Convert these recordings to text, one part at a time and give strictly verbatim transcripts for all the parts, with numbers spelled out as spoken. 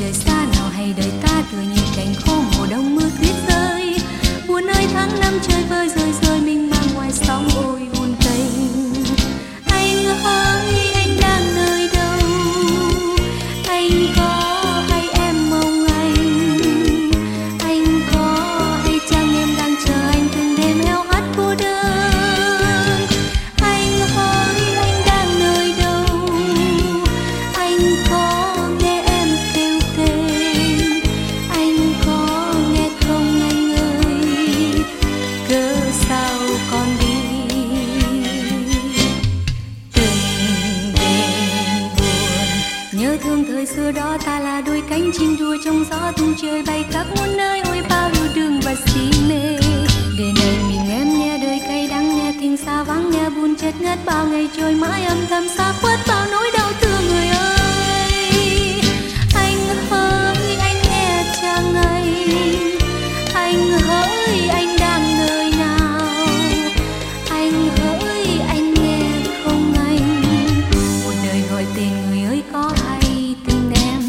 trời xa nào hay đời ta tựa như cành khô mùa đông mưa tuyết rơi. Buồn ơi tháng năm chơi vơi rơi rơi mình mang ngoài sóng ôi buồn tình. Anh ơi anh đang nơi đâu, anh có hay em mong anh, anh có hay chăng em đang chờ anh từng đêm heo hắt cô đơn. Anh ơi anh đang nơi đâu, anh có nghe em kêu tên, anh có nghe không anh ơi, cớ sao con đi. Từng đêm buồn nhớ thương thời xưa đó, ta là đôi cánh chim đua trong gió tung trời bay khắp muôn nơi, ôi bao yêu thương và si mê. Để này mình em nghe đời cay đắng, nghe tình xa vắng, nghe buồn chết ngất bao ngày trôi mãi âm thầm xa khuất bao nỗi đau thương người ơi. Anh ơi anh nghe chăng anh, anh hỡi anh đang nơi nào, anh hỡi anh nghe không anh, một đời gọi tên người ơi có hay tình em.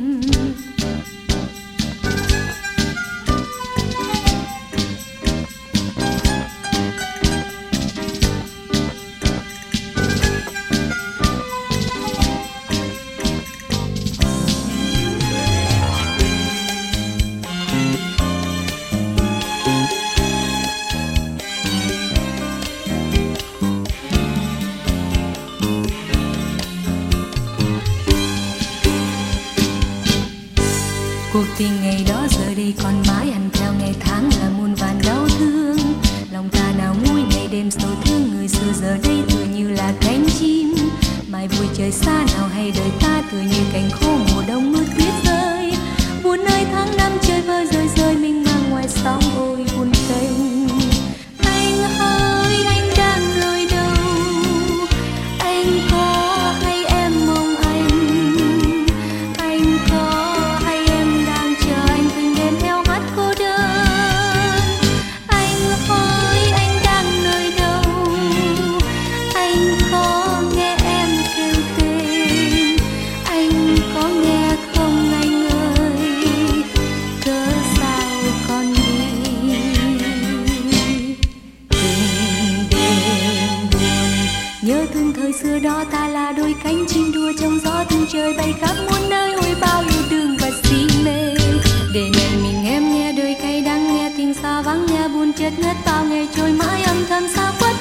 Cuộc tình ngày đó giờ đây còn mãi ăn theo ngày tháng là muôn vàn đau thương. Lòng ta nào nguôi ngày đêm sầu thương, người xưa giờ đây tựa như là cánh chim mai vui trời xa nào hay đời ta tựa như cành khô mùa đông mưa tuyết rơi. Buồn ơi tháng năm chơi vơi rơi rơi mình mang ngoài sóng ôi buồn tình. Anh ơi anh đang nơi đâu, anh có hay em mong anh, anh có hay em đang chờ anh từng đêm theo hát cô đơn. Anh ơi anh đang nơi đâu, anh có nghe em kêu tên, anh có nghe không anh ơi, cớ sao con đi. Từng đêm buồn nhớ thương thời xưa đó, ta là đôi cánh chim đua trong gió tung trời bay khắp muôn nơi, ôi bao yêu thương và si mê. Để này mình em nghe đời cay đắng, nghe tình xa vắng, nghe buồn chết ngất bao ngày trôi mãi âm thầm xa khuất